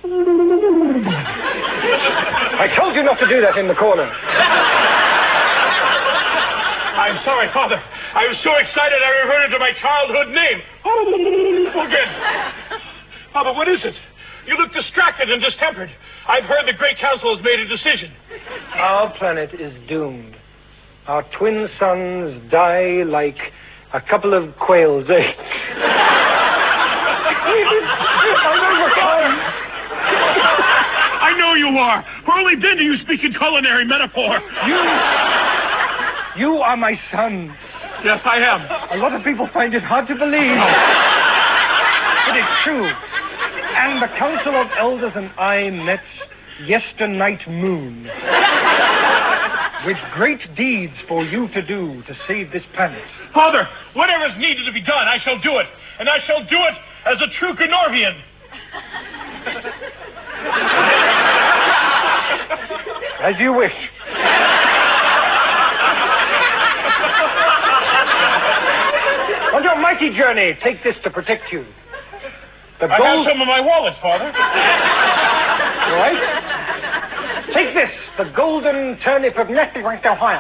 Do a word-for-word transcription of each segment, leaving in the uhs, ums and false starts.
I told you not to do that in the corner. I'm sorry, Father. I was so excited I reverted to my childhood name. Again. Father, what is it? You look distracted and distempered. I've heard the Great Council has made a decision. Our planet is doomed. Our twin suns die like a couple of quails' eggs. I'm overcome. I know you are. For only then do you speak in culinary metaphor. You... You are my son. Yes, I am. A lot of people find it hard to believe. It is true. And the Council of Elders and I met yesternight moon. With great deeds for you to do to save this planet. Father, whatever is needed to be done, I shall do it. And I shall do it as a true Gnorvian. As you wish. On your mighty journey, take this to protect you. The I gold... have some in my wallet, Father. Right? Take this, the golden turnip of Netherlands, Ohio.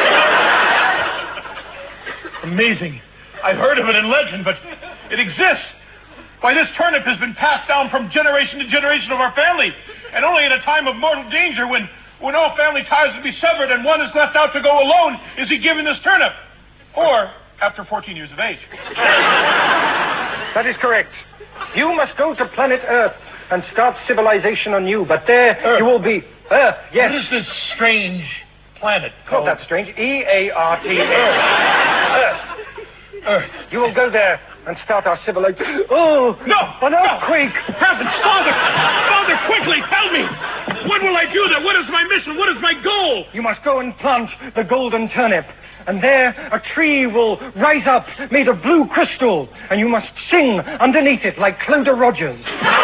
Amazing. I've heard of it in legend, but it exists. Why, this turnip has been passed down from generation to generation of our family, and only in a time of mortal danger, when, when all family ties will be severed and one is left out to go alone, is he given this turnip. Or after fourteen years of age. That is correct. You must go to planet Earth and start civilization anew, but there Earth. you will be... Earth, yes. What is this strange planet Not called? that strange. E A R T Earth. Earth. Earth. You will go there and start our civilization. Oh! No! An earthquake! No. Heavens! Father! Father, quickly, tell me! When will I do that? What is my mission? What is my goal? You must go and plant the golden turnip. And there a tree will rise up made of blue crystal. And you must sing underneath it like Clodagh Rogers.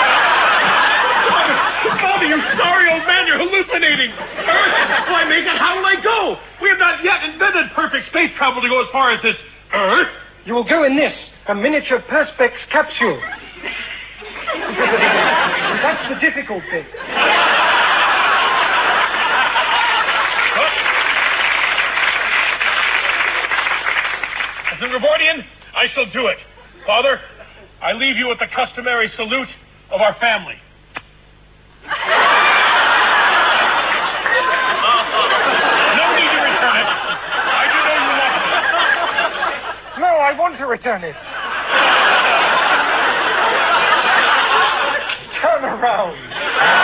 Father, you sorry old man, you're hallucinating. Earth, will I make it? How will I go? We have not yet invented perfect space travel to go as far as this Earth. You will go in this, a miniature Perspex capsule. That's the difficult thing. As a Rebordian, I shall do it. Father, I leave you with the customary salute of our family. No need to return it. I do know you want it. No, I want to return it. Turn around.